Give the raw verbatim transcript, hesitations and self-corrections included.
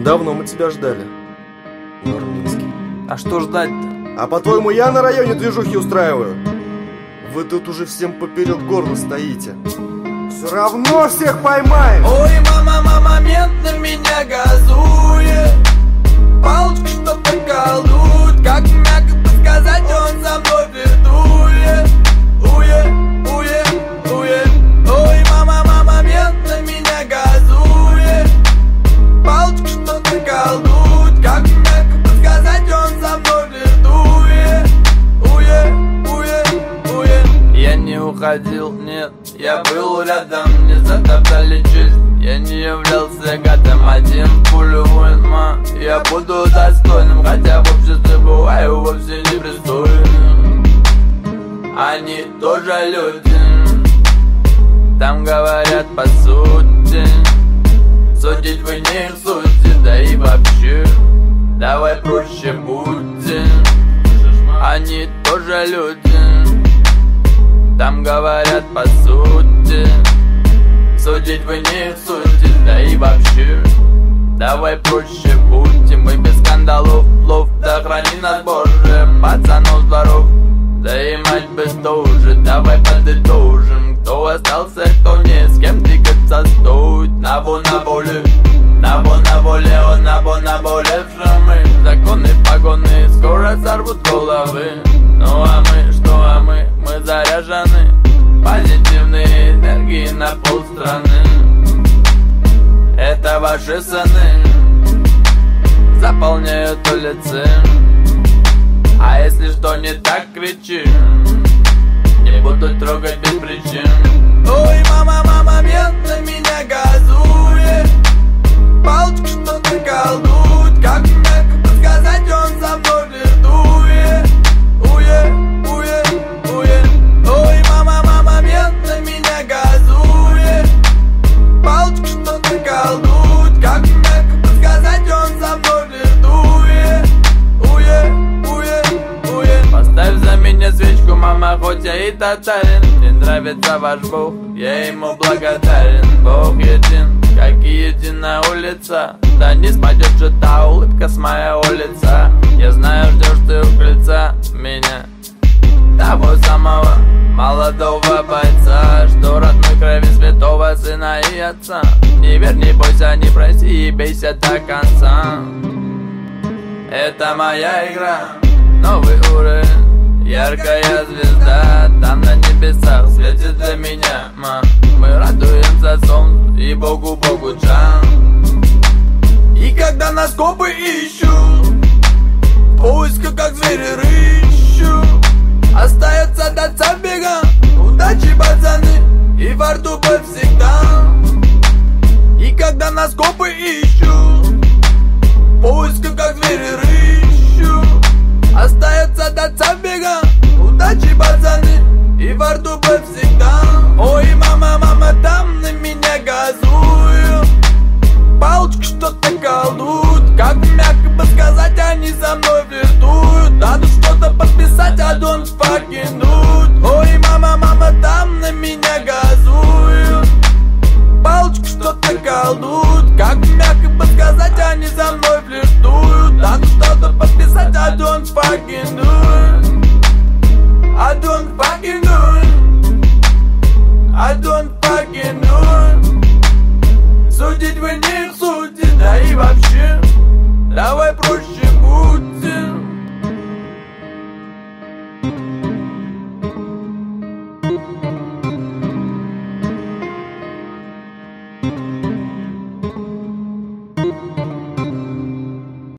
Давно мы тебя ждали, Нурминский. А что ждать-то? А по-твоему, я на районе движухи устраиваю? Вы тут уже всем поперек горла стоите. Все равно всех поймаем! Ой, мама, мама, мент на меня газует. Палочка что-то колдует. Как мягко подсказать, он за мной флиртует. Уе, уе, уе. Ой, мама, мама, мент на меня газует. Палочка что-то колдует. Как мягко подсказать, он за мной флиртует. Уе, уе, уе. Я не уходил, нет, я был рядом. Не затоптали честь, я не являлся гадом. Один пулю воинма, я буду достойным. Хотя в обществе бываю вовсе непристойным. Они тоже люди, там говорят по сути. Судить вы не их сути, да и вообще давай проще будем. Они тоже люди, там говорят по сути. Судить вы не их сути, да и вообще давай проще будем. Мы без скандалов, лов, да храни нас Боже. Пацанов дворов, да и мать без тоже. Давай подытожим, кто остался, кто не, с кем двигаться стоит. Набо на воле, набо на воле, он набо на воле. Мы законы, погоны скоро сорвут головы. Ну а мы, что а мы, мы заряжены позитивной энергии на полстраны. Это ваши сыны заполняют улицы. А если что не так, кричи, не буду трогать без причин. Ой, мама, мама, мент на меня газует. Палочка что-то колдует. Как мягко подсказать, он за мной флиртует. Уе, уе, уе. Ой, мама, мама, мент на меня газует. Палочка что-то колдует. Как мягко подсказать, он за мной флиртует. Уе, уе, уе. Поставь за меня свечку, мама, хоть я и татарин. Мне нравится ваш Бог, я ему благодарен. Бог един, как и единая улица. Да не спадет же та улыбка с моего лица. Я знаю, ждешь ты у крыльца меня, того самого молодого бойца, что родной крови святого сына и отца. Не верь, не бойся, не проси и бейся до конца. Это моя игра, новый уровень, яркая звезда. Там на небесах светит для меня, ма. Мы радуемся солнцу и Богу, Богу Джан. И когда нас копы ищут, в поисках как звери рыщут, остается до забега, удачи, пацаны, и во рту боль всегда. И когда нас копы ищут, в поисках как звери рыщут, остается до забега, удачи, пацаны, и во рту боль всегда. Ой, мама, мама, там на меня газуют. Палочка что-то колдует. Как мягко подсказать, они за мной флиртуют. Надо что-то подписать, а don't fucking do it. Ой, мама, мама, там на меня газуют. Палочка что-то колдует. Как мягко подсказать, они за мной флиртуют. Надо что-то подписать, а don't fucking do it. I don't fucking do it. I don't